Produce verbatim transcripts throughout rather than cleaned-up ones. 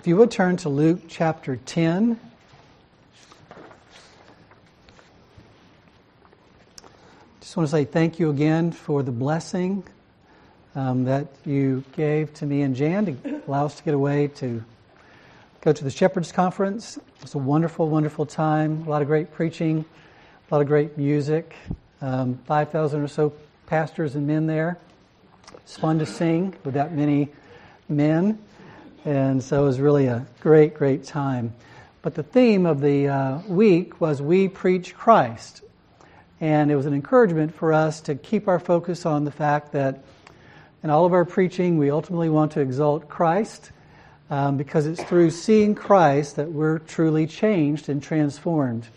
If you would turn to Luke chapter ten. Just want to say thank you again for the blessing um, that you gave to me and Jan to allow us to get away to go to the Shepherds Conference. It was a wonderful, wonderful time. A lot of great preaching, a lot of great music. Um, five thousand or so pastors and men there. It's fun to sing with that many men. And so it was really a great, great time. But the theme of the uh, week was We Preach Christ. And it was an encouragement for us to keep our focus on the fact that in all of our preaching, we ultimately want to exalt Christ um, because it's through seeing Christ that we're truly changed and transformed.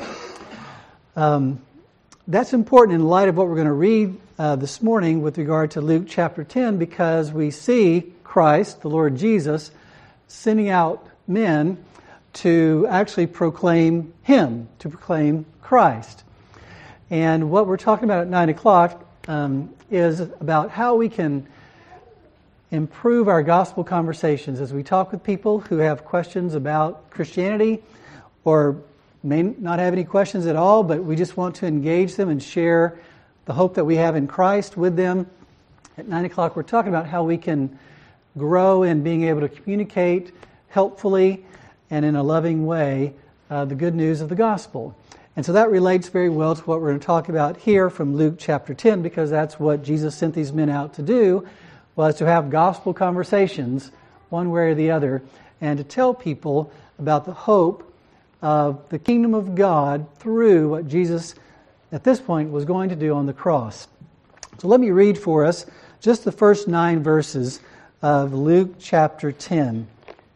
Um, that's important in light of what we're going to read uh, this morning with regard to Luke chapter ten, because we see Christ, the Lord Jesus, sending out men to actually proclaim Him, to proclaim Christ. And what we're talking about at nine o'clock um, is about how we can improve our gospel conversations as we talk with people who have questions about Christianity or may not have any questions at all, but we just want to engage them and share the hope that we have in Christ with them. At nine o'clock, we're talking about how we can grow in being able to communicate helpfully and in a loving way uh, the good news of the gospel. And so that relates very well to what we're going to talk about here from Luke chapter ten, because that's what Jesus sent these men out to do, was to have gospel conversations one way or the other and to tell people about the hope of the kingdom of God through what Jesus at this point was going to do on the cross. So let me read for us just the first nine verses of Luke chapter ten.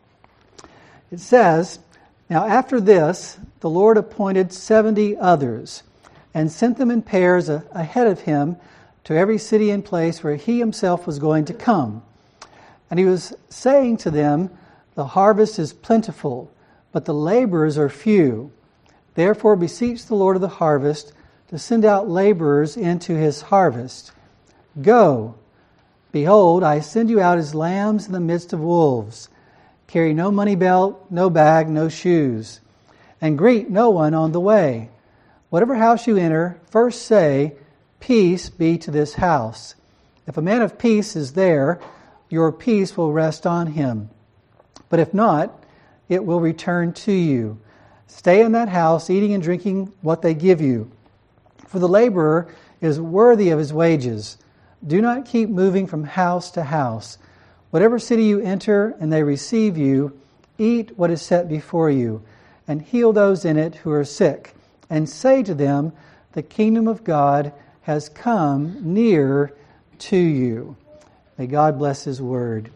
It says, "Now after this, the Lord appointed seventy others, and sent them in pairs ahead of him to every city and place where he himself was going to come. And he was saying to them, The harvest is plentiful, but the laborers are few. Therefore beseech the Lord of the harvest to send out laborers into his harvest. Go, behold, I send you out as lambs in the midst of wolves. Carry no money belt, no bag, no shoes, and greet no one on the way. Whatever house you enter, first say, Peace be to this house. If a man of peace is there, your peace will rest on him. But if not, it will return to you. Stay in that house, eating and drinking what they give you. For the laborer is worthy of his wages. Do not keep moving from house to house. Whatever city you enter and they receive you, eat what is set before you, and heal those in it who are sick, and say to them, The kingdom of God has come near to you." May God bless His word.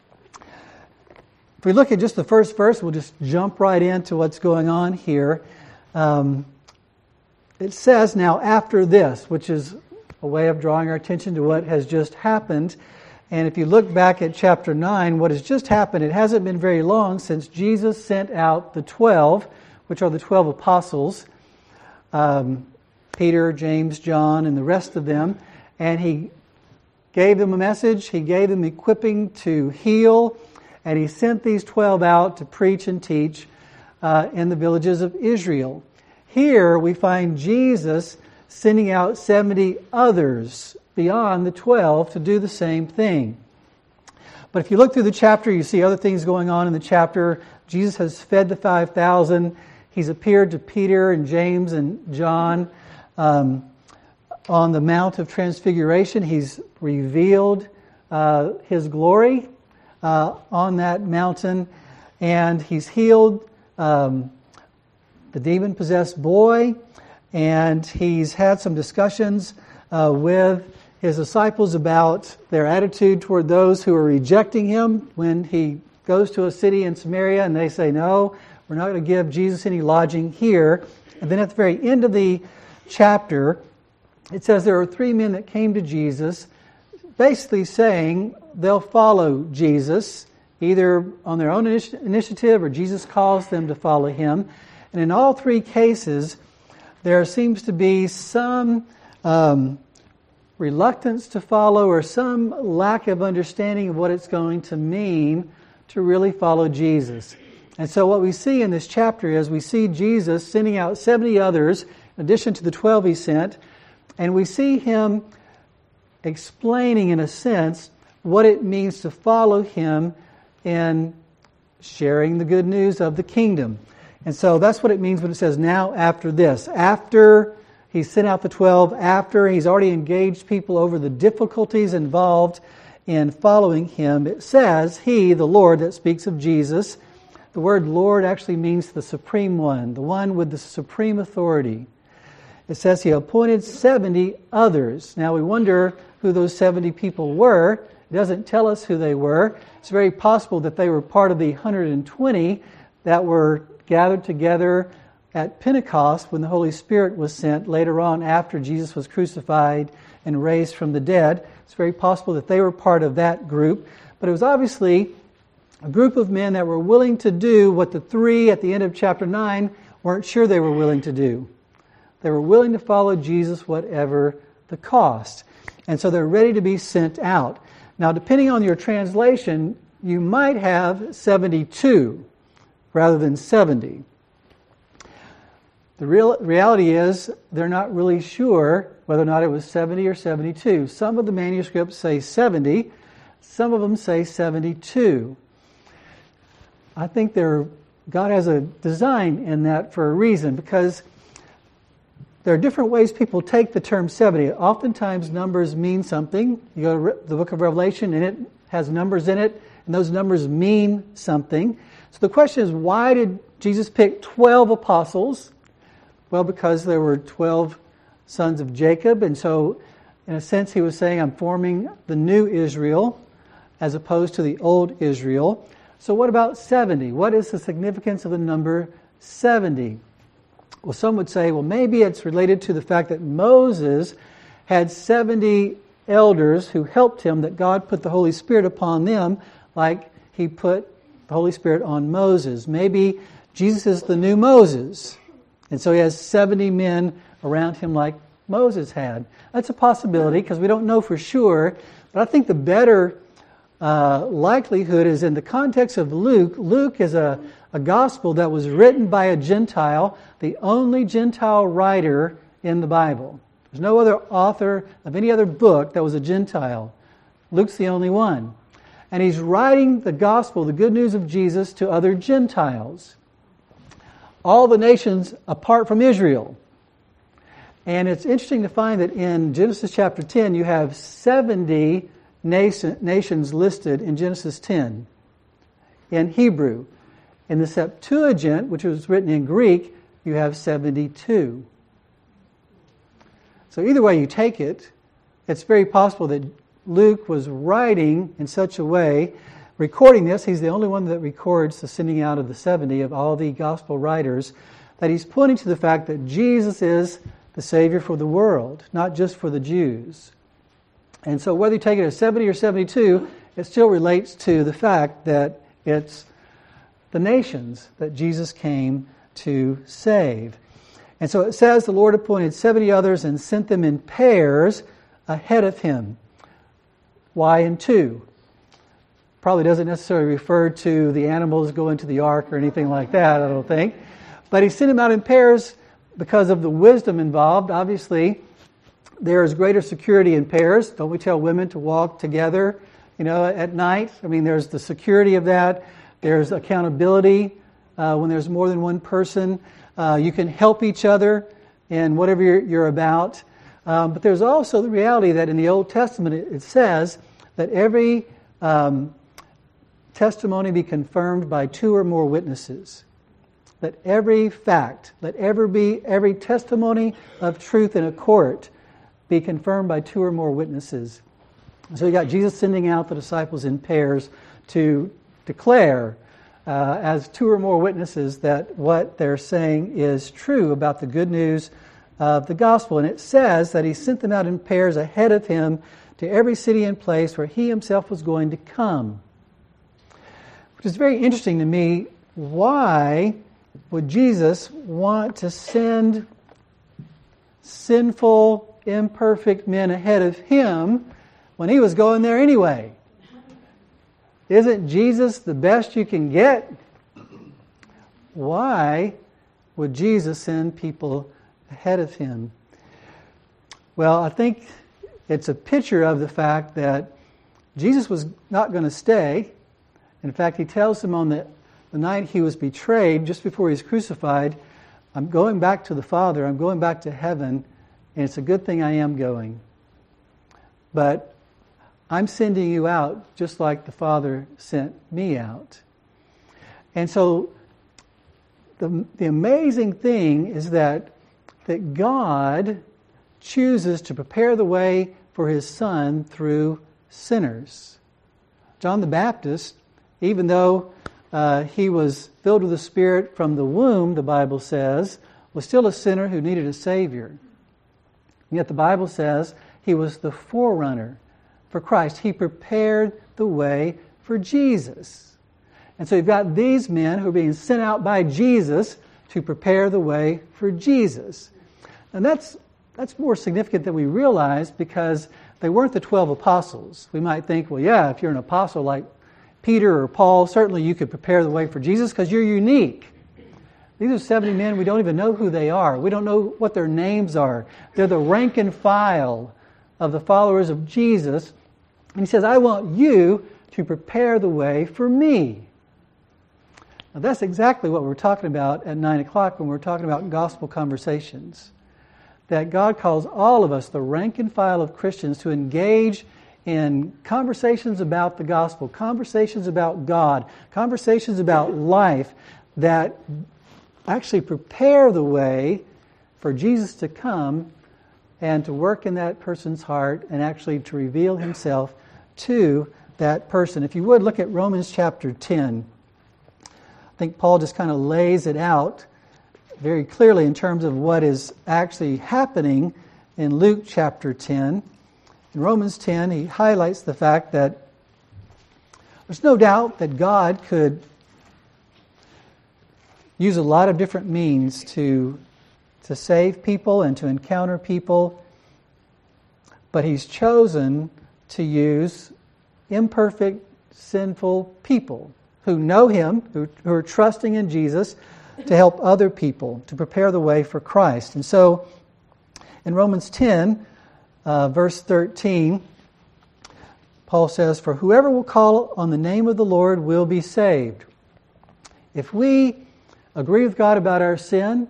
If we look at just the first verse, we'll just jump right into what's going on here. Um, it says, "Now after this," which is a way of drawing our attention to what has just happened. And if you look back at chapter nine, what has just happened, it hasn't been very long since Jesus sent out the twelve, which are the twelve apostles, um, Peter, James, John, and the rest of them. And He gave them a message. He gave them equipping to heal. And He sent these twelve out to preach and teach uh, in the villages of Israel. Here we find Jesus sending out seventy others beyond the twelve to do the same thing. But if you look through the chapter, you see other things going on in the chapter. Jesus has fed the five thousand. He's appeared to Peter and James and John um, on the Mount of Transfiguration. He's revealed uh, His glory uh, on that mountain. And He's healed um, the demon-possessed boy. And He's had some discussions uh, with His disciples about their attitude toward those who are rejecting Him when He goes to a city in Samaria and they say, no, we're not going to give Jesus any lodging here. And then at the very end of the chapter, it says there are three men that came to Jesus, basically saying they'll follow Jesus, either on their own initiative or Jesus calls them to follow Him. And in all three cases, there seems to be some um, reluctance to follow or some lack of understanding of what it's going to mean to really follow Jesus. And so what we see in this chapter is we see Jesus sending out seventy others, in addition to the twelve he sent, and we see him explaining, in a sense, what it means to follow him in sharing the good news of the kingdom. And so that's what it means when it says, now after this. After he sent out the twelve, after he's already engaged people over the difficulties involved in following him, it says, he, the Lord, that speaks of Jesus. The word Lord actually means the supreme one, the one with the supreme authority. It says he appointed seventy others. Now we wonder who those seventy people were. It doesn't tell us who they were. It's very possible that they were part of the one hundred twenty that were gathered together at Pentecost when the Holy Spirit was sent later on after Jesus was crucified and raised from the dead. It's very possible that they were part of that group. But it was obviously a group of men that were willing to do what the three at the end of chapter nine weren't sure they were willing to do. They were willing to follow Jesus whatever the cost. And so they're ready to be sent out. Now, depending on your translation, you might have seventy-two rather than seventy. The real reality is they're not really sure whether or not it was seventy or seventy-two. Some of the manuscripts say seventy. Some of them say seventy-two. I think there, God has a design in that for a reason, because there are different ways people take the term seventy. Oftentimes numbers mean something. You go to the book of Revelation and it has numbers in it, and those numbers mean something. So the question is, why did Jesus pick twelve apostles? Well, because there were twelve sons of Jacob, and so in a sense he was saying, I'm forming the new Israel as opposed to the old Israel. So what about seventy? What is the significance of the number seventy? Well, some would say, well, maybe it's related to the fact that Moses had seventy elders who helped him, that God put the Holy Spirit upon them like he put the Holy Spirit on Moses. Maybe Jesus is the new Moses, and so he has seventy men around him like Moses had. That's a possibility because we don't know for sure, but I think the better uh, likelihood is in the context of Luke. Luke is a A gospel that was written by a Gentile, the only Gentile writer in the Bible. There's no other author of any other book that was a Gentile. Luke's the only one. And he's writing the gospel, the good news of Jesus, to other Gentiles. All the nations apart from Israel. And it's interesting to find that in Genesis chapter ten, you have seventy nation, nations listed in Genesis ten in Hebrew. In the Septuagint, which was written in Greek, you have seventy-two. So either way you take it, it's very possible that Luke was writing in such a way, recording this, he's the only one that records the sending out of the seventy of all the gospel writers, that he's pointing to the fact that Jesus is the Savior for the world, not just for the Jews. And so whether you take it as seventy or seventy-two, it still relates to the fact that it's the nations that Jesus came to save. And so it says the Lord appointed seventy others and sent them in pairs ahead of him. Why in two? Probably doesn't necessarily refer to the animals going to the ark or anything like that, I don't think. But he sent them out in pairs because of the wisdom involved. Obviously, there is greater security in pairs. Don't we tell women to walk together, you know, at night? I mean, there's the security of that. There's accountability uh, when there's more than one person. Uh, you can help each other in whatever you're, you're about. Um, but there's also the reality that in the Old Testament it, it says that every um, testimony be confirmed by two or more witnesses. Let every fact, let ever be every testimony of truth in a court be confirmed by two or more witnesses. So you got Jesus sending out the disciples in pairs to declare uh, as two or more witnesses that what they're saying is true about the good news of the gospel. And it says that he sent them out in pairs ahead of him to every city and place where he himself was going to come. Which is very interesting to me. Why would Jesus want to send sinful, imperfect men ahead of him when he was going there anyway? Isn't Jesus the best you can get? Why would Jesus send people ahead of him? Well, I think it's a picture of the fact that Jesus was not going to stay. In fact, he tells them on the, the night he was betrayed, just before he was crucified, I'm going back to the Father, I'm going back to heaven, and it's a good thing I am going. But I'm sending you out just like the Father sent me out. And so the, the amazing thing is that, that God chooses to prepare the way for his Son through sinners. John the Baptist, even though uh, he was filled with the Spirit from the womb, the Bible says, was still a sinner who needed a Savior. And yet the Bible says he was the forerunner for Christ. He prepared the way for Jesus. And so you've got these men who are being sent out by Jesus to prepare the way for Jesus. And that's that's more significant than we realize, because they weren't the twelve apostles. We might think, well, yeah, if you're an apostle like Peter or Paul, certainly you could prepare the way for Jesus because you're unique. These are seventy men. We don't even know who they are. We don't know what their names are. They're the rank and file of the followers of Jesus. And he says, I want you to prepare the way for me. Now, that's exactly what we're talking about at nine o'clock when we're talking about gospel conversations. That God calls all of us, the rank and file of Christians, to engage in conversations about the gospel, conversations about God, conversations about life that actually prepare the way for Jesus to come and to work in that person's heart and actually to reveal himself to that person. If you would, look at Romans chapter ten. I think Paul just kind of lays it out very clearly in terms of what is actually happening in Luke chapter ten. In Romans ten, he highlights the fact that there's no doubt that God could use a lot of different means to, to save people and to encounter people, but he's chosen to use imperfect, sinful people who know him, who, who are trusting in Jesus, to help other people, to prepare the way for Christ. And so, in Romans ten, uh, verse thirteen, Paul says, for whoever will call on the name of the Lord will be saved. If we agree with God about our sin,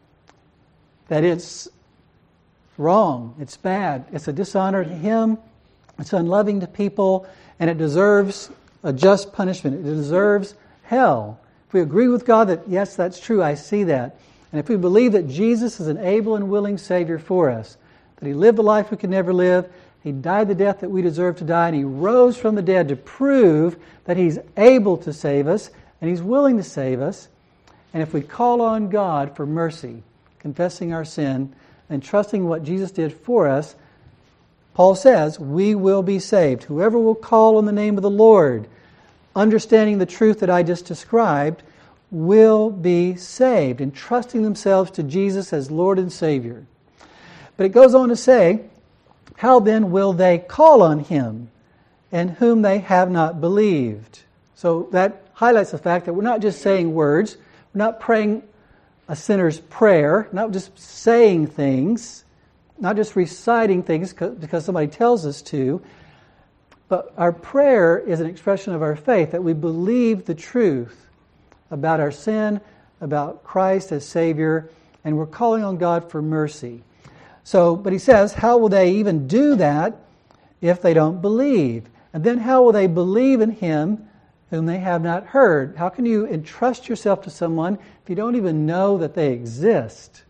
that it's wrong, it's bad, it's a dishonor to him, it's unloving to people, and it deserves a just punishment, it deserves hell. If we agree with God that, yes, that's true, I see that. And if we believe that Jesus is an able and willing Savior for us, that he lived the life we could never live, he died the death that we deserve to die, and he rose from the dead to prove that he's able to save us, and he's willing to save us. And if we call on God for mercy, confessing our sin, and trusting what Jesus did for us, Paul says, we will be saved. Whoever will call on the name of the Lord, understanding the truth that I just described, will be saved, and trusting themselves to Jesus as Lord and Savior. But it goes on to say, how then will they call on him in whom they have not believed? So that highlights the fact that we're not just saying words, we're not praying a sinner's prayer, not just saying things, not just reciting things because somebody tells us to, but our prayer is an expression of our faith, that we believe the truth about our sin, about Christ as Savior, and we're calling on God for mercy. So, but he says, how will they even do that if they don't believe? And then how will they believe in him whom they have not heard? How can you entrust yourself to someone if you don't even know that they exist?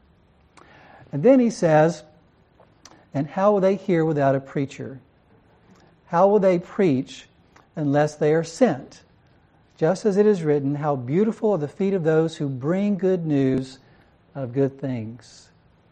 And then he says, and how will they hear without a preacher? How will they preach unless they are sent? Just as it is written, how beautiful are the feet of those who bring good news of good things.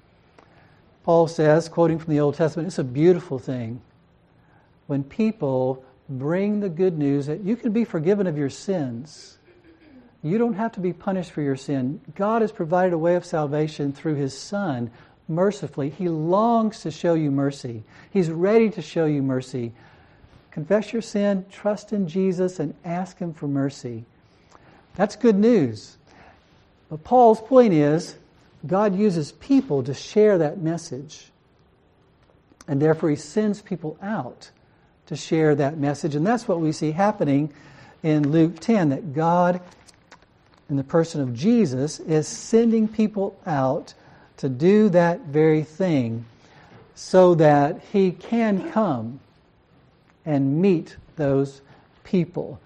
Paul says, quoting from the Old Testament, it's a beautiful thing when people bring the good news that you can be forgiven of your sins. You don't have to be punished for your sin. God has provided a way of salvation through his Son mercifully. He longs to show you mercy. He's ready to show you mercy. confess your sin, trust in Jesus, and ask Him for mercy. That's good news. But Paul's point is, God uses people to share that message. And therefore He sends people out to share that message. And that's what we see happening in Luke ten, that God, in the person of Jesus, is sending people out to do that very thing so that He can come and meet those people.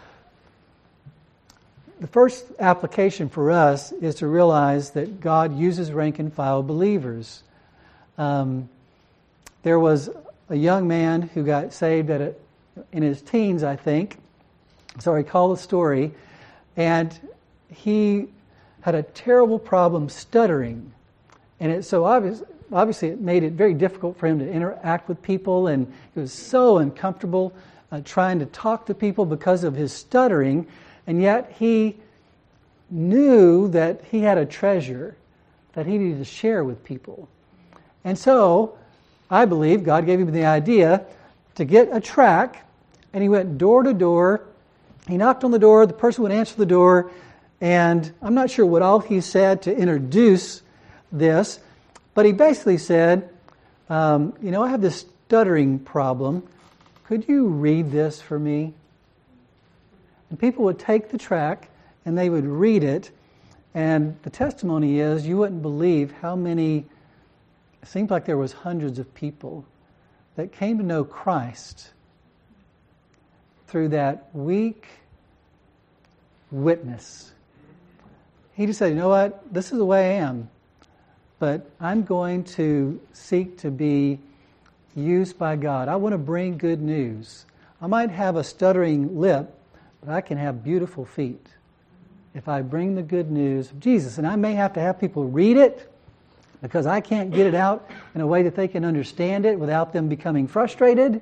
The first application for us is to realize that God uses rank and file believers. Um, there was a young man who got saved at a, in his teens, I think. So I recall the story. And he had a terrible problem stuttering. And it's so obvious, obviously it made it very difficult for him to interact with people. And he was so uncomfortable uh, trying to talk to people because of his stuttering. And yet he knew that he had a treasure that he needed to share with people. And so I believe God gave him the idea to get a tract, and he went door to door. He knocked on the door, the person would answer the door, and I'm not sure what all he said to introduce this, but he basically said, um, you know, I have this stuttering problem. Could you read this for me? And people would take the tract and they would read it, and the testimony is you wouldn't believe how many, it seemed like there was hundreds of people that came to know Christ through that weak witness. He just said, you know what, this is the way I am, but I'm going to seek to be used by God. I want to bring good news. I might have a stuttering lip, but I can have beautiful feet if I bring the good news of Jesus. And I may have to have people read it because I can't get it out in a way that they can understand it without them becoming frustrated.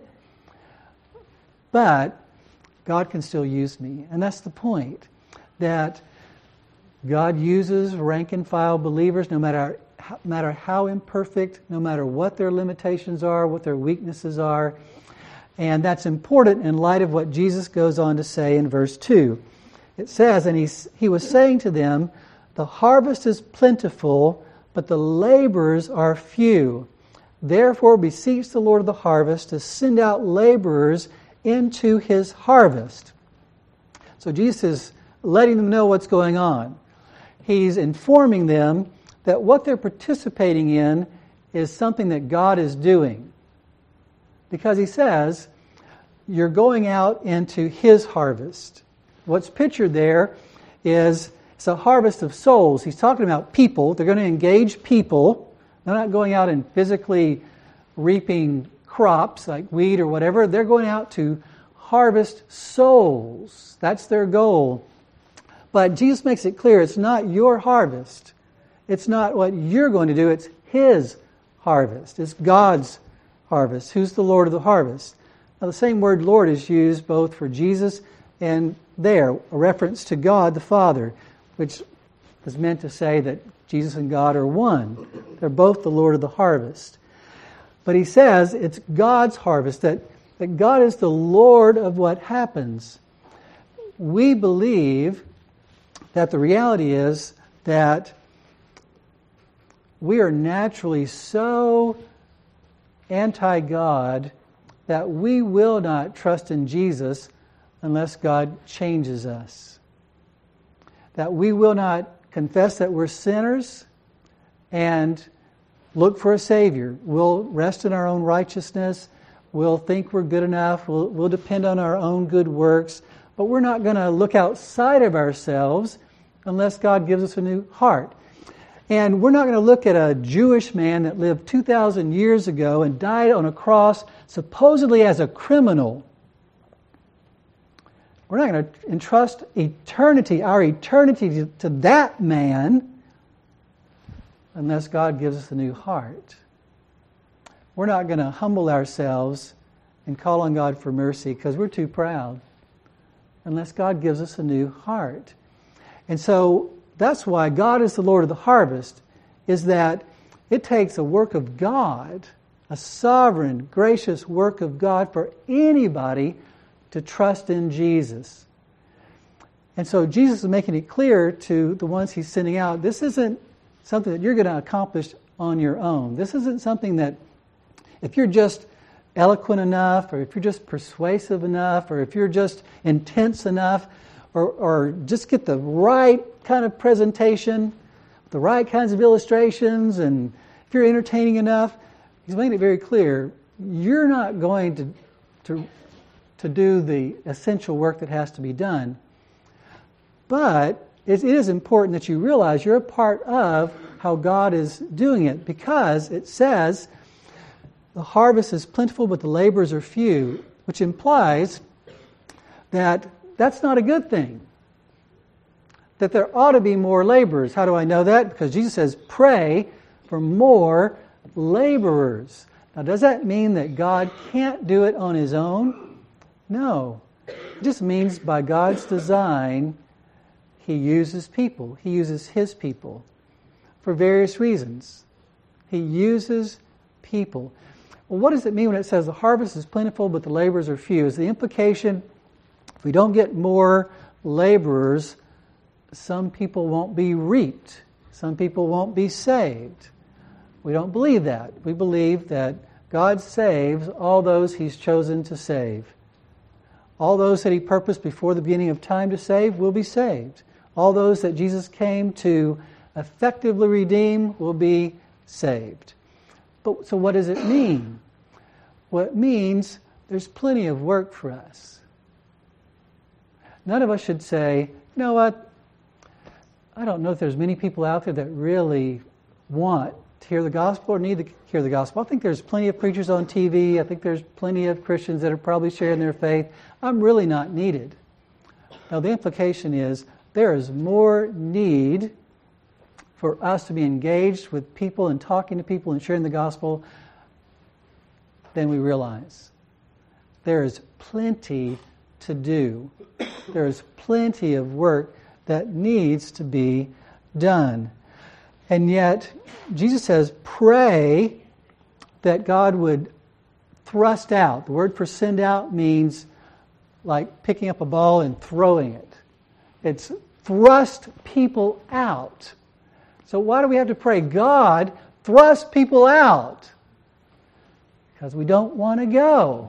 But God can still use me. And that's the point, that God uses rank and file believers no matter, no matter how imperfect, no matter what their limitations are, what their weaknesses are. And that's important in light of what Jesus goes on to say in verse two. It says, and he, he was saying to them, the harvest is plentiful, but the laborers are few. Therefore beseech the Lord of the harvest to send out laborers into His harvest. So Jesus is letting them know what's going on. He's informing them that what they're participating in is something that God is doing. Because He says, you're going out into His harvest. What's pictured there is it's a harvest of souls. He's talking about people. They're going to engage people. They're not going out and physically reaping crops like wheat or whatever. They're going out to harvest souls. That's their goal. But Jesus makes it clear it's not your harvest. It's not what you're going to do. It's His harvest. It's God's harvest. Who's the Lord of the harvest? Now, the same word Lord is used both for Jesus and there, a reference to God the Father, which is meant to say that Jesus and God are one. They're both the Lord of the harvest. But He says it's God's harvest, that, that God is the Lord of what happens. We believe that the reality is that we are naturally so anti-God that we will not trust in Jesus unless God changes us. That we will not confess that we're sinners and look for a Savior. We'll rest in our own righteousness. We'll think we're good enough. We'll, we'll depend on our own good works. But we're not going to look outside of ourselves unless God gives us a new heart. And we're not going to look at a Jewish man that lived two thousand years ago and died on a cross supposedly as a criminal. We're not going to entrust eternity, our eternity, to, to that man unless God gives us a new heart. We're not going to humble ourselves and call on God for mercy because we're too proud unless God gives us a new heart. And so that's why God is the Lord of the harvest, is that it takes a work of God a sovereign, gracious work of God for anybody to trust in Jesus. And so Jesus is making it clear to the ones he's sending out, this isn't something that you're going to accomplish on your own. This isn't something that if you're just eloquent enough, or if you're just persuasive enough, or if you're just intense enough, or, or just get the right kind of presentation, the right kinds of illustrations, and if you're entertaining enough, he's making it very clear, you're not going to, to, to do the essential work that has to be done. But it is important that you realize you're a part of how God is doing it, because it says the harvest is plentiful but the laborers are few, which implies that that's not a good thing. That there ought to be more laborers. How do I know that? Because Jesus says, pray for more laborers. Now, does that mean that God can't do it on his own? No. It just means by God's design, he uses people. He uses his people for various reasons. He uses people. Well, what does it mean when it says the harvest is plentiful but the laborers are few? Is the implication if we don't get more laborers, some people won't be reaped. Some people won't be saved. We don't believe that. We believe that God saves all those he's chosen to save. All those that he purposed before the beginning of time to save will be saved. All those that Jesus came to effectively redeem will be saved. But so what does it mean? Well, it means there's plenty of work for us. None of us should say, you know what, I don't know if there's many people out there that really want to hear the gospel or need to hear the gospel. I think there's plenty of preachers on T V. I think there's plenty of Christians that are probably sharing their faith. I'm really not needed. Now, the implication is there is more need for us to be engaged with people and talking to people and sharing the gospel than we realize. There is plenty to do. There is plenty of work that needs to be done. And yet, Jesus says, pray that God would thrust out. The word for send out means like picking up a ball and throwing it. It's thrust people out. So why do we have to pray? God, thrust people out. Because we don't want to go.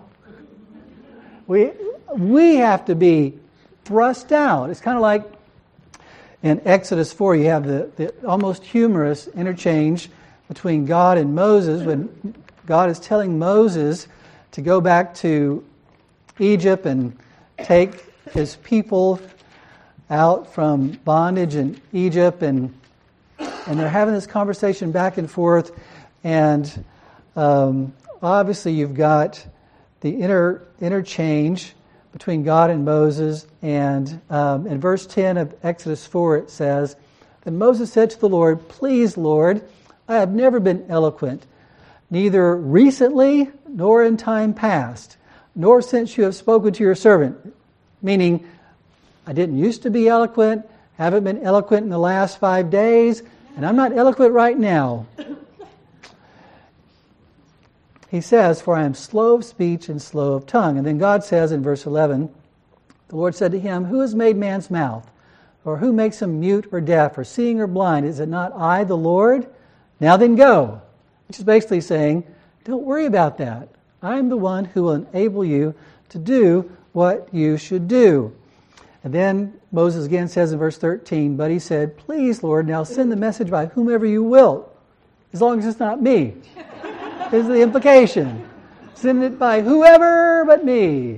We, we have to be thrust out. It's kind of like in Exodus four, you have the, the almost humorous interchange between God and Moses when God is telling Moses to go back to Egypt and take his people out from bondage in Egypt, and and they're having this conversation back and forth, and um, obviously you've got the inter interchange between God and Moses, and um, in verse ten of Exodus four it says, "Then Moses said to the Lord, 'Please, Lord, I have never been eloquent, neither recently nor in time past, nor since you have spoken to your servant,'" meaning, I didn't used to be eloquent, haven't been eloquent in the last five days, and I'm not eloquent right now. He says, "For I am slow of speech and slow of tongue." And then God says in verse eleven, the Lord said to him, "Who has made man's mouth? Or who makes him mute or deaf or seeing or blind? Is it not I, the Lord? Now then go." Which is basically saying, don't worry about that. I am the one who will enable you to do what you should do. And then Moses again says in verse thirteen, "But he said, 'Please, Lord, now send the message by whomever you will, as long as it's not me.'" Is the implication. Send it by whoever but me.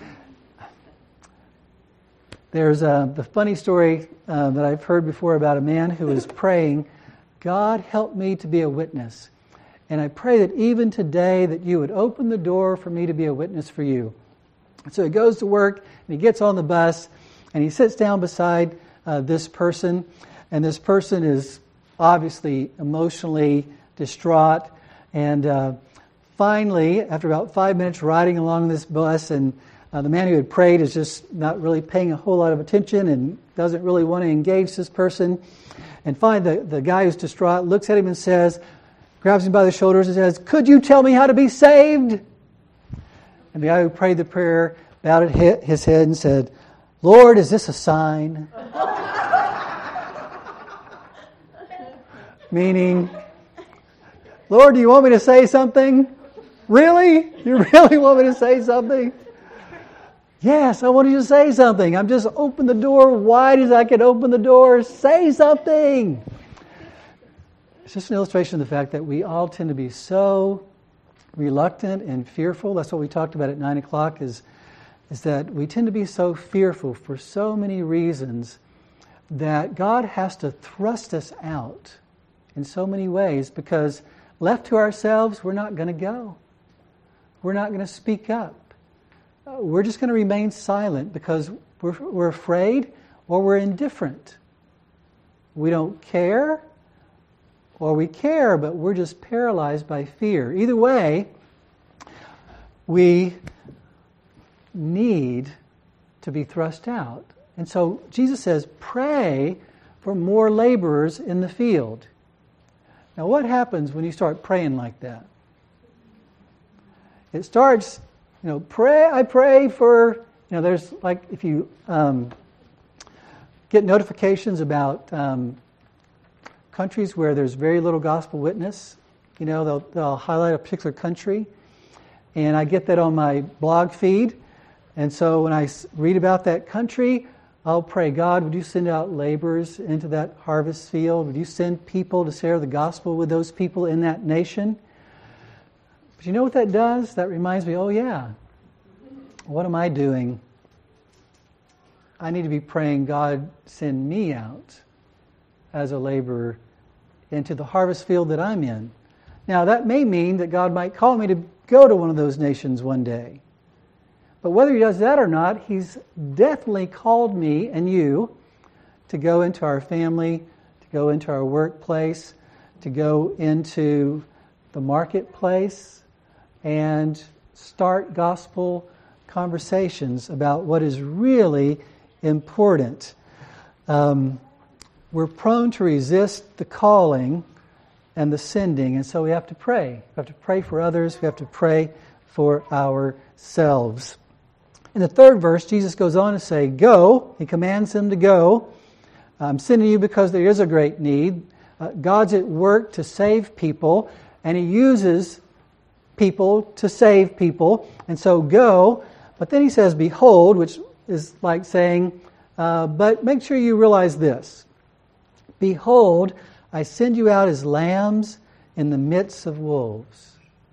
There's a, the funny story uh, that I've heard before about a man who was praying, "God, help me to be a witness. And I pray that even today that you would open the door for me to be a witness for you." So he goes to work and he gets on the bus and he sits down beside uh, this person. And this person is obviously emotionally distraught. And uh, finally, after about five minutes riding along this bus, and uh, the man who had prayed is just not really paying a whole lot of attention and doesn't really want to engage this person. And finally, the, the guy who's distraught looks at him and says, grabs him by the shoulders and says, "Could you tell me how to be saved?" And the guy who prayed the prayer bowed his head and said, "Lord, is this a sign?" Meaning, "Lord, do you want me to say something? Really? You really want me to say something?" "Yes, I want you to say something. I'm just open the door wide as I can open the door. Say something." It's just an illustration of the fact that we all tend to be so reluctant and fearful. That's what we talked about at nine o'clock is, is that we tend to be so fearful for so many reasons that God has to thrust us out in so many ways, because left to ourselves, we're not going to go. We're not going to speak up. Uh, we're just going to remain silent because we're, we're afraid or we're indifferent. We don't care, or we care, but we're just paralyzed by fear. Either way, we need to be thrust out. And so Jesus says, pray for more laborers in the field. Now, what happens when you start praying like that? It starts, you know, pray, I pray for, you know, there's like, if you um, get notifications about um, countries where there's very little gospel witness, you know, they'll, they'll highlight a particular country, and I get that on my blog feed. And so when I read about that country, I'll pray, God, would you send out laborers into that harvest field? Would you send people to share the gospel with those people in that nation? But you know what that does? That reminds me, oh yeah, what am I doing? I need to be praying, God, send me out as a laborer into the harvest field that I'm in. Now, that may mean that God might call me to go to one of those nations one day. But whether he does that or not, he's definitely called me and you to go into our family, to go into our workplace, to go into the marketplace and start gospel conversations about what is really important. Um, we're prone to resist the calling and the sending, and so we have to pray. We have to pray for others. We have to pray for ourselves. In the third verse, Jesus goes on to say, go. He commands them to go. I'm sending you because there is a great need. Uh, God's at work to save people, and he uses people to save people. And so go. But then he says, behold, which is like saying, uh, but make sure you realize this. Behold, I send you out as lambs in the midst of wolves.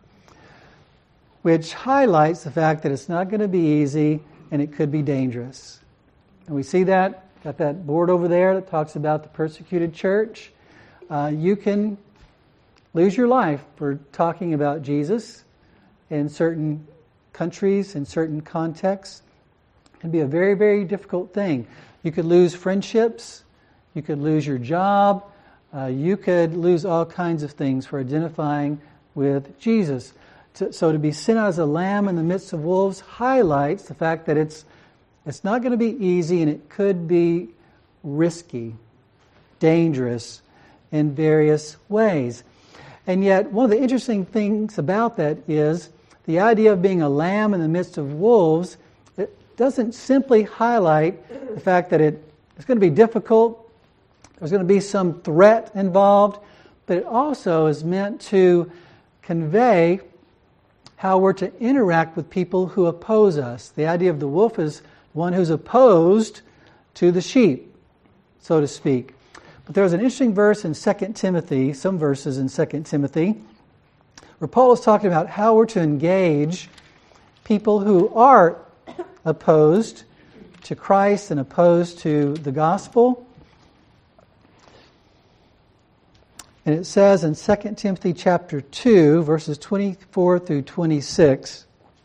Which highlights the fact that it's not going to be easy and it could be dangerous. And we see that, got that board over there that talks about the persecuted church. Uh, you can lose your life for talking about Jesus in certain countries, in certain contexts. It can be a very, very difficult thing. You could lose friendships. You could lose your job. Uh, you could lose all kinds of things for identifying with Jesus. So to be sent out as a lamb in the midst of wolves highlights the fact that it's it's not going to be easy, and it could be risky, dangerous in various ways. And yet, one of the interesting things about that is the idea of being a lamb in the midst of wolves. It doesn't simply highlight the fact that it, it's going to be difficult, there's going to be some threat involved, but it also is meant to convey how we're to interact with people who oppose us. The idea of the wolf is one who's opposed to the sheep, so to speak. But there's an interesting verse in Second Timothy, some verses in Second Timothy, where Paul is talking about how we're to engage people who are opposed to Christ and opposed to the gospel. And it says in Second Timothy chapter two, verses twenty-four through twenty-six,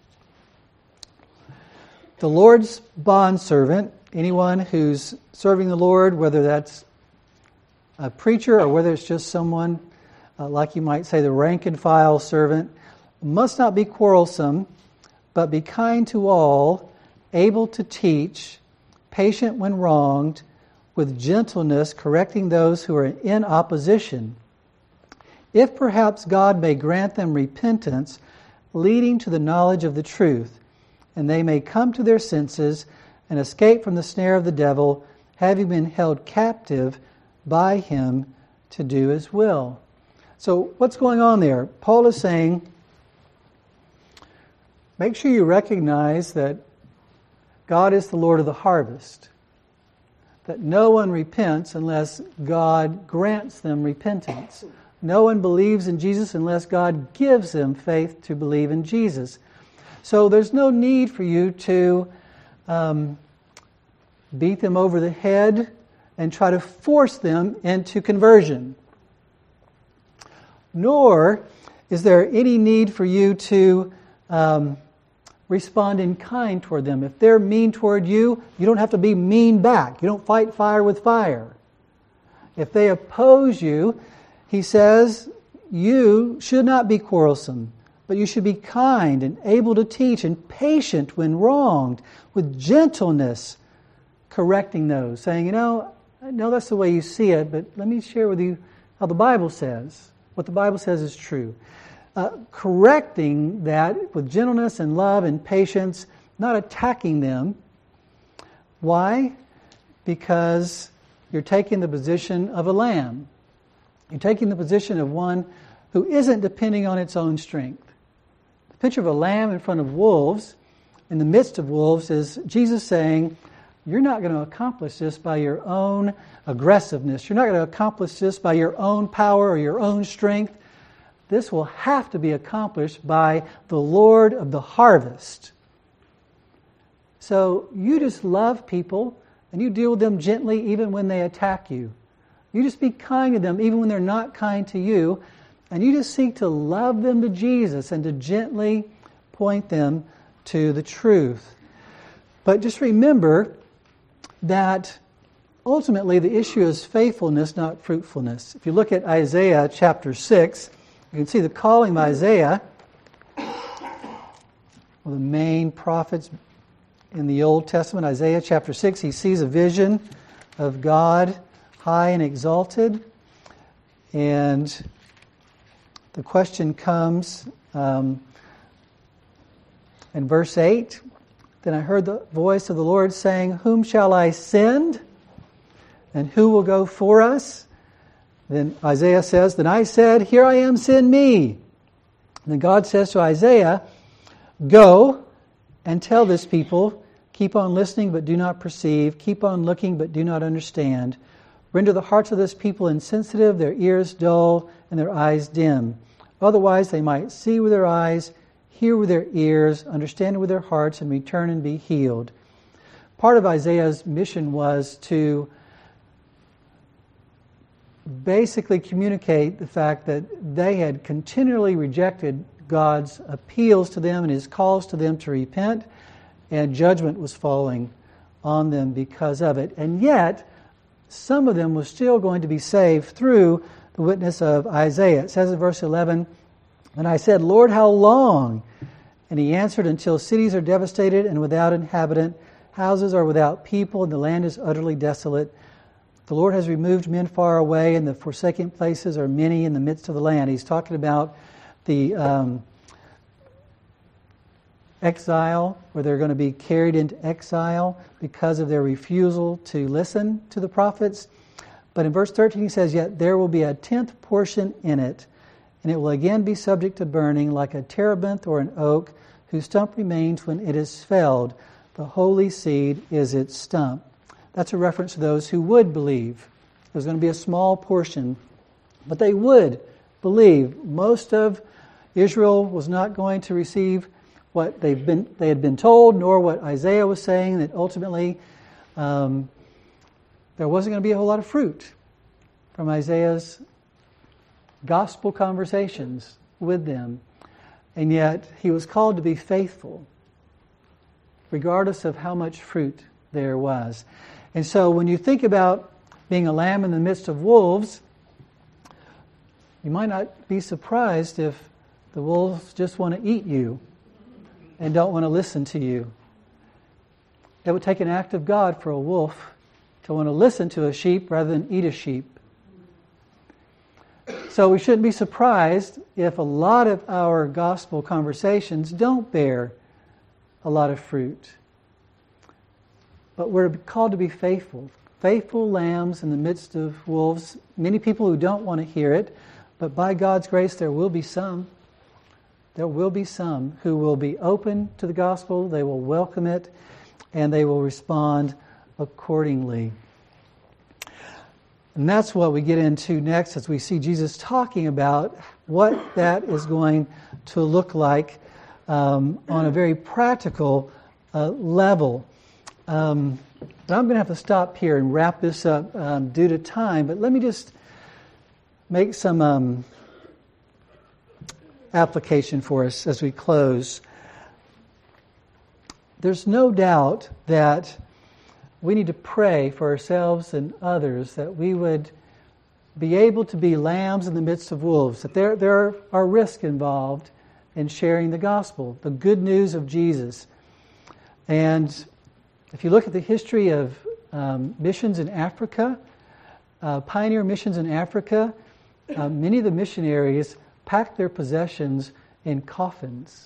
the Lord's bondservant, anyone who's serving the Lord, whether that's a preacher or whether it's just someone, uh, like you might say, the rank and file servant, must not be quarrelsome, but be kind to all, able to teach, patient when wronged, with gentleness correcting those who are in opposition, if perhaps God may grant them repentance, leading to the knowledge of the truth, and they may come to their senses and escape from the snare of the devil, having been held captive by him to do his will. So what's going on there? Paul is saying, make sure you recognize that God is the Lord of the harvest, that no one repents unless God grants them repentance. No one believes in Jesus unless God gives them faith to believe in Jesus. So there's no need for you to um, beat them over the head and try to force them into conversion. Nor is there any need for you to um, respond in kind toward them. If they're mean toward you, you don't have to be mean back. You don't fight fire with fire. If they oppose you, he says, you should not be quarrelsome, but you should be kind and able to teach and patient when wronged, with gentleness correcting those, saying, you know, I know that's the way you see it, but let me share with you how the Bible says. What the Bible says is true. Uh, correcting that with gentleness and love and patience, not attacking them. Why? Because you're taking the position of a lamb. You're taking the position of one who isn't depending on its own strength. The picture of a lamb in front of wolves, in the midst of wolves, is Jesus saying, you're not going to accomplish this by your own aggressiveness. You're not going to accomplish this by your own power or your own strength. This will have to be accomplished by the Lord of the harvest. So you just love people and you deal with them gently even when they attack you. You just be kind to them even when they're not kind to you. And you just seek to love them to Jesus and to gently point them to the truth. But just remember that ultimately the issue is faithfulness, not fruitfulness. If you look at Isaiah chapter six, you can see the calling of Isaiah, one of the main prophets in the Old Testament. Isaiah chapter six, he sees a vision of God high and exalted. And the question comes um, in verse eight. Then I heard the voice of the Lord saying, whom shall I send? And who will go for us? Then Isaiah says, then I said, here I am, send me. And then God says to Isaiah, go and tell this people, keep on listening but do not perceive, keep on looking but do not understand. Render the hearts of this people insensitive, their ears dull, and their eyes dim. Otherwise they might see with their eyes, hear with their ears, understand with their hearts, and return and be healed. Part of Isaiah's mission was to basically communicate the fact that they had continually rejected God's appeals to them and His calls to them to repent, and judgment was falling on them because of it. And yet, some of them were still going to be saved through the witness of Isaiah. It says in verse eleven, and I said, Lord, how long? And He answered, until cities are devastated and without inhabitant, houses are without people, and the land is utterly desolate. The Lord has removed men far away, and the forsaken places are many in the midst of the land. He's talking about the um, exile, where they're going to be carried into exile because of their refusal to listen to the prophets. But in verse thirteen he says, yet there will be a tenth portion in it, and it will again be subject to burning, like a terebinth or an oak, whose stump remains when it is felled. The holy seed is its stump. That's a reference to those who would believe. There's going to be a small portion, but they would believe. Most of Israel was not going to receive what they've been they had been told, nor what Isaiah was saying, that ultimately um, there wasn't going to be a whole lot of fruit from Isaiah's gospel conversations with them. And yet he was called to be faithful, regardless of how much fruit there was. And so when you think about being a lamb in the midst of wolves, you might not be surprised if the wolves just want to eat you and don't want to listen to you. It would take an act of God for a wolf to want to listen to a sheep rather than eat a sheep. So we shouldn't be surprised if a lot of our gospel conversations don't bear a lot of fruit. But we're called to be faithful. Faithful lambs in the midst of wolves. Many people who don't want to hear it, but by God's grace there will be some. There will be some who will be open to the gospel, they will welcome it, and they will respond accordingly. And that's what we get into next as we see Jesus talking about what that is going to look like um, on a very practical uh, level. Um, but I'm going to have to stop here and wrap this up um, due to time, but let me just make some um, application for us as we close. There's no doubt that we need to pray for ourselves and others that we would be able to be lambs in the midst of wolves, that there, there are risks involved in sharing the gospel, the good news of Jesus. And if you look at the history of um, missions in Africa, uh, pioneer missions in Africa, uh, many of the missionaries packed their possessions in coffins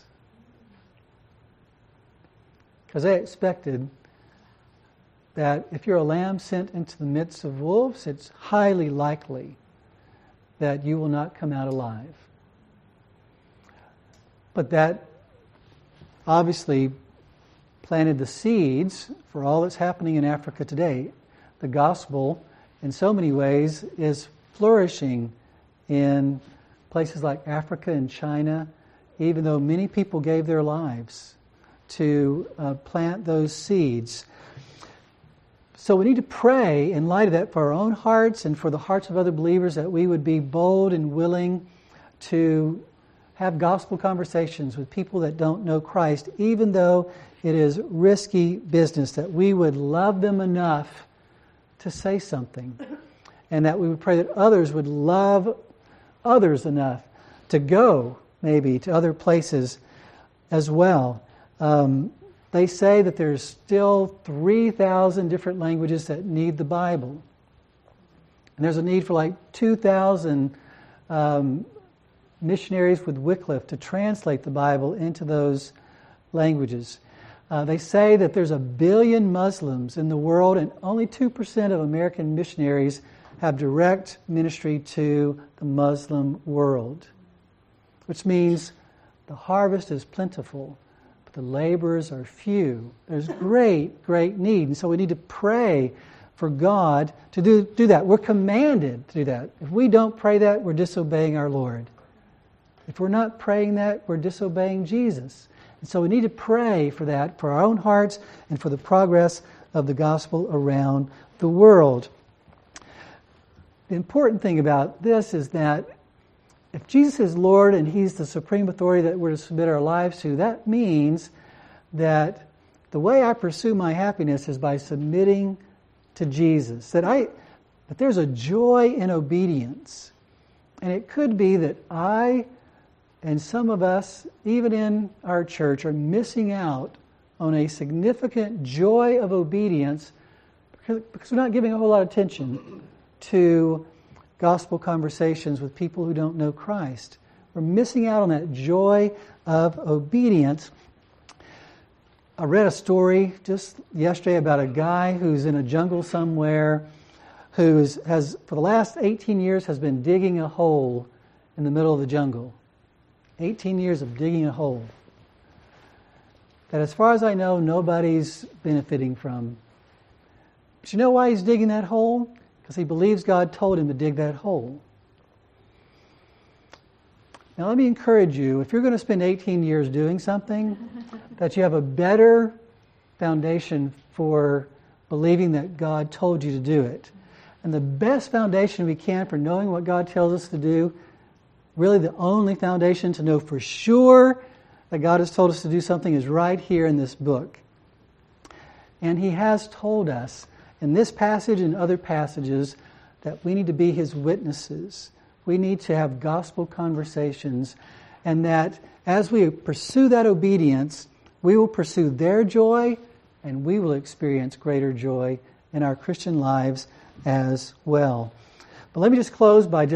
because they expected that if you're a lamb sent into the midst of wolves, it's highly likely that you will not come out alive. But that obviously planted the seeds for all that's happening in Africa today. The gospel, in so many ways, is flourishing in places like Africa and China, even though many people gave their lives to uh, plant those seeds. So we need to pray in light of that for our own hearts and for the hearts of other believers, that we would be bold and willing to have gospel conversations with people that don't know Christ, even though it is risky business, that we would love them enough to say something, and that we would pray that others would love others enough to go maybe to other places as well. Um, They say that there's still three thousand different languages that need the Bible. And there's a need for like two thousand um, missionaries with Wycliffe to translate the Bible into those languages. Uh, they say that there's a billion Muslims in the world, and only two percent of American missionaries have direct ministry to the Muslim world, which means the harvest is plentiful, the laborers are few. There's great, great need. And so we need to pray for God to do, do that. We're commanded to do that. If we don't pray that, we're disobeying our Lord. If we're not praying that, we're disobeying Jesus. And so we need to pray for that, for our own hearts and for the progress of the gospel around the world. The important thing about this is that if Jesus is Lord and He's the supreme authority that we're to submit our lives to, that means that the way I pursue my happiness is by submitting to Jesus. That I, that there's a joy in obedience. And it could be that I and some of us, even in our church, are missing out on a significant joy of obedience because, because we're not giving a whole lot of attention to gospel conversations with people who don't know Christ. We're missing out on that joy of obedience. I read a story just yesterday about a guy who's in a jungle somewhere who has, for the last eighteen years, has been digging a hole in the middle of the jungle. eighteen years of digging a hole that, as far as I know, nobody's benefiting from. But you know why he's digging that hole? Because he believes God told him to dig that hole. Now let me encourage you, if you're going to spend eighteen years doing something, that you have a better foundation for believing that God told you to do it. And the best foundation we can for knowing what God tells us to do, really the only foundation to know for sure that God has told us to do something, is right here in this book. And He has told us in this passage and other passages that we need to be His witnesses. We need to have gospel conversations, and that as we pursue that obedience, we will pursue their joy, and we will experience greater joy in our Christian lives as well. But let me just close by just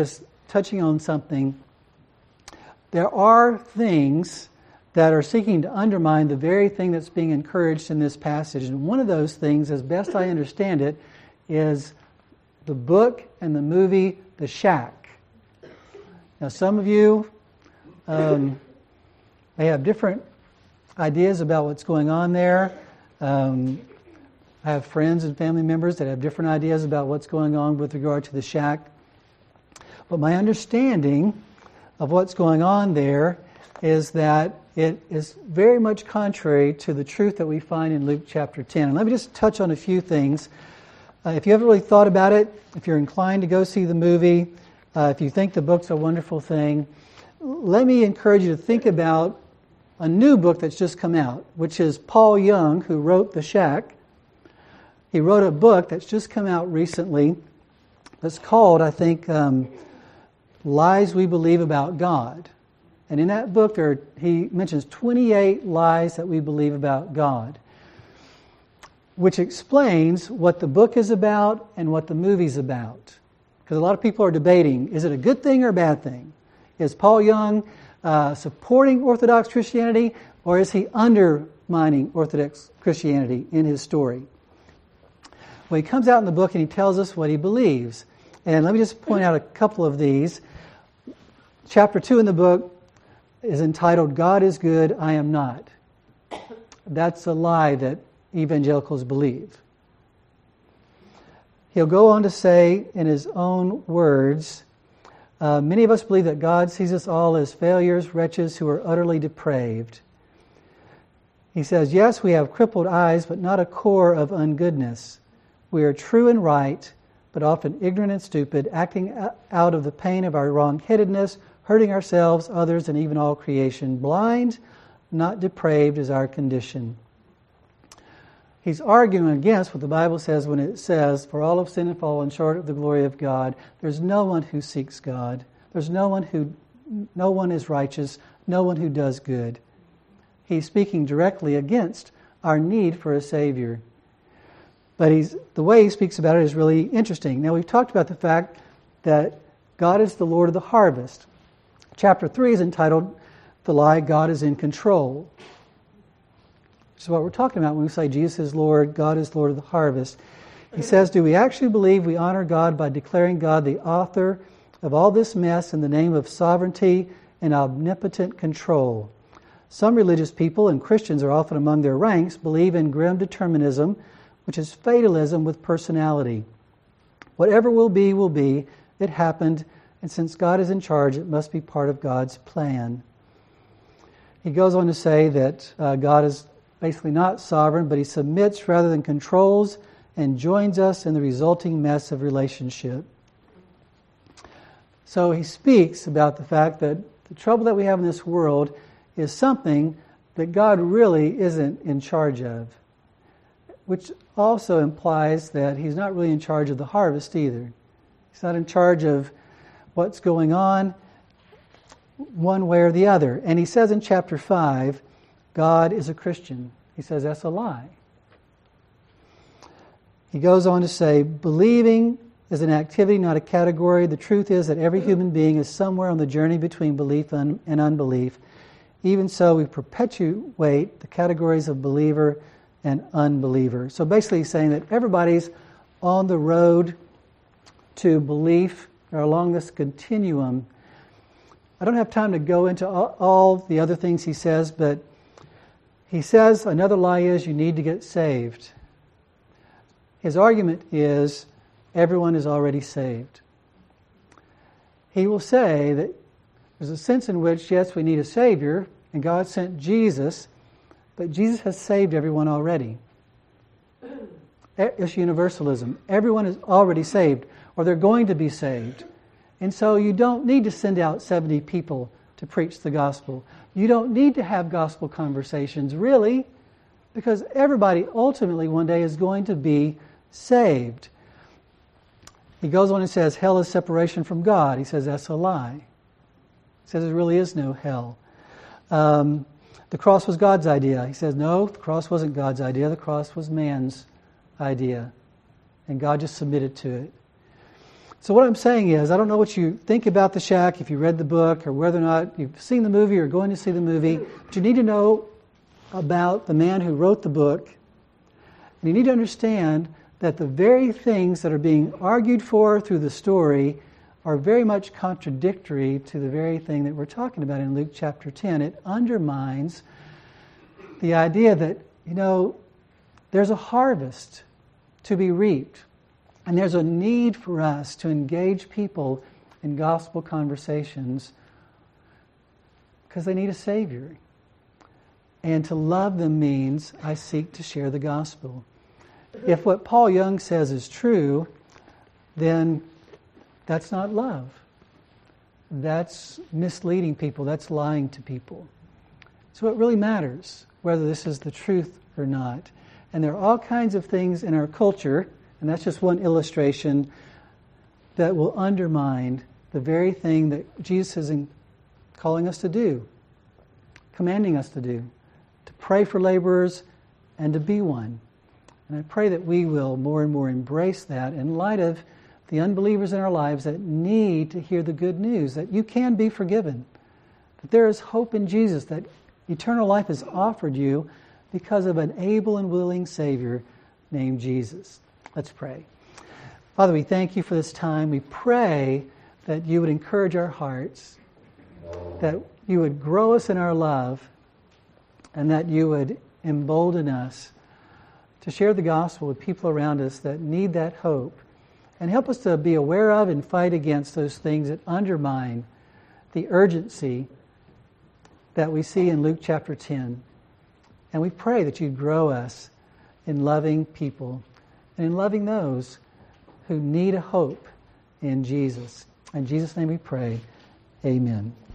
touching on something. There are things that are seeking to undermine the very thing that's being encouraged in this passage. And one of those things, as best I understand it, is the book and the movie The Shack. Now, some of you um, may have different ideas about what's going on there. Um, I have friends and family members that have different ideas about what's going on with regard to The Shack. But my understanding of what's going on there is that it is very much contrary to the truth that we find in Luke chapter ten. And let me just touch on a few things. Uh, if you haven't really thought about it, if you're inclined to go see the movie, uh, if you think the book's a wonderful thing, let me encourage you to think about a new book that's just come out, which is Paul Young, who wrote The Shack. He wrote a book that's just come out recently that's called, I think, um, Lies We Believe About God. And in that book, there, he mentions twenty-eight lies that we believe about God, which explains what the book is about and what the movie's about. Because a lot of people are debating, is it a good thing or a bad thing? Is Paul Young uh, supporting Orthodox Christianity, or is he undermining Orthodox Christianity in his story? Well, he comes out in the book and he tells us what he believes. And let me just point out a couple of these. Chapter two in the book is entitled, God is Good, I Am Not. That's a lie that evangelicals believe. He'll go on to say in his own words, uh, many of us believe that God sees us all as failures, wretches who are utterly depraved. He says, yes, we have crippled eyes, but not a core of ungoodness. We are true and right, but often ignorant and stupid, acting out of the pain of our wrong-headedness, hurting ourselves, others, and even all creation. Blind, not depraved is our condition. He's arguing against what the Bible says when it says, for all have sinned and fallen short of the glory of God. There's no one who seeks God. There's no one who, no one is righteous, no one who does good. He's speaking directly against our need for a Savior. But he's, the way he speaks about it is really interesting. Now, we've talked about the fact that God is the Lord of the harvest. Chapter three is entitled, The Lie, God is in Control. Which is what we're talking about when we say Jesus is Lord, God is Lord of the harvest. He says, do we actually believe we honor God by declaring God the author of all this mess in the name of sovereignty and omnipotent control? Some religious people, and Christians are often among their ranks, believe in grim determinism, which is fatalism with personality. Whatever will be, will be. It happened, and since God is in charge, it must be part of God's plan. He goes on to say that uh, God is basically not sovereign, but he submits rather than controls and joins us in the resulting mess of relationship. So he speaks about the fact that the trouble that we have in this world is something that God really isn't in charge of, which also implies that he's not really in charge of the harvest either. He's not in charge of what's going on one way or the other. And he says in chapter five, God is a Christian. He says that's a lie. He goes on to say, believing is an activity, not a category. The truth is that every human being is somewhere on the journey between belief and unbelief. Even so, we perpetuate the categories of believer and unbeliever. So basically he's saying that everybody's on the road to belief or along this continuum. I don't have time to go into all, all the other things he says, but he says another lie is you need to get saved. His argument is everyone is already saved. He will say that there's a sense in which, yes, we need a Savior, and God sent Jesus, but Jesus has saved everyone already. It's universalism. Everyone is already saved, or they're going to be saved. And so you don't need to send out seventy people to preach the gospel. You don't need to have gospel conversations, really, because everybody ultimately one day is going to be saved. He goes on and says, hell is separation from God. He says that's a lie. He says there really is no hell. Um, the cross was God's idea. He says, no, the cross wasn't God's idea. The cross was man's idea. And God just submitted to it. So what I'm saying is, I don't know what you think about The Shack, if you read the book, or whether or not you've seen the movie or going to see the movie, but you need to know about the man who wrote the book. And you need to understand that the very things that are being argued for through the story are very much contradictory to the very thing that we're talking about in Luke chapter ten. It undermines the idea that, you know, there's a harvest to be reaped. And there's a need for us to engage people in gospel conversations because they need a Savior. And to love them means I seek to share the gospel. If what Paul Young says is true, then that's not love. That's misleading people. That's lying to people. So it really matters whether this is the truth or not. And there are all kinds of things in our culture, and that's just one illustration, that will undermine the very thing that Jesus is in calling us to do, commanding us to do, to pray for laborers and to be one. And I pray that we will more and more embrace that in light of the unbelievers in our lives that need to hear the good news, that you can be forgiven, that there is hope in Jesus, that eternal life is offered you because of an able and willing Savior named Jesus. Let's pray. Father, we thank you for this time. We pray that you would encourage our hearts, that you would grow us in our love, and that you would embolden us to share the gospel with people around us that need that hope, and help us to be aware of and fight against those things that undermine the urgency that we see in Luke chapter ten. And we pray that you'd grow us in loving people and in loving those who need a hope in Jesus. In Jesus' name we pray. Amen.